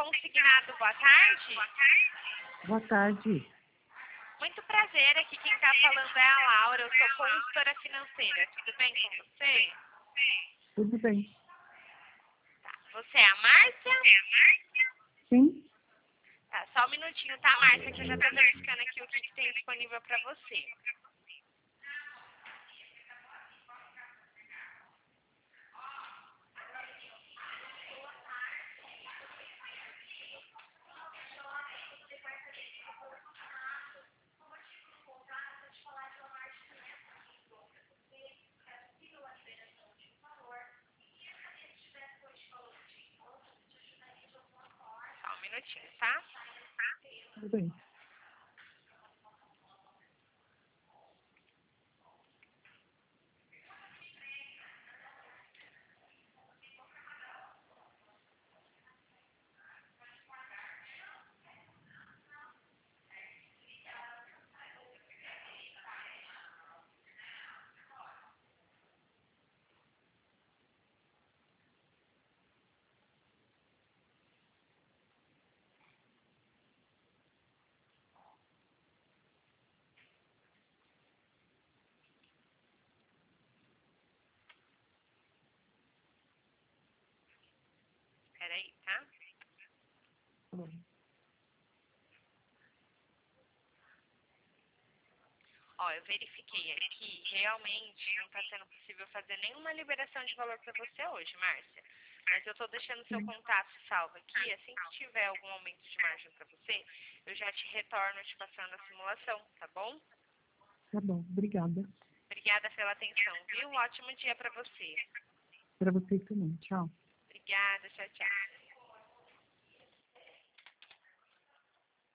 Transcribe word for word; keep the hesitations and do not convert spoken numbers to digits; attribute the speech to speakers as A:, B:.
A: consignado, boa tarde.
B: Boa tarde.
A: Muito prazer, aqui quem está falando é a Laura, eu sou consultora financeira. Tudo bem com você?
B: Tudo bem.
A: Tá. Você é a Márcia?
B: Sim?
A: Tá, só um minutinho, tá, Márcia, que eu já estou verificando aqui o que, que tem disponível para você. Só um minutinho, tá?
B: Tudo bem.
A: Peraí, tá?
B: Tá bom.
A: Ó, eu verifiquei aqui, realmente não está sendo possível fazer nenhuma liberação de valor para você hoje, Márcia. Mas eu estou deixando seu contato salvo aqui, assim que tiver algum aumento de margem para você, eu já te retorno te passando a simulação, tá bom?
B: Tá bom. Obrigada.
A: Obrigada pela atenção, viu? Um ótimo dia para você.
B: Para vocês também. Tchau.
A: Obrigada, tchau, tchau.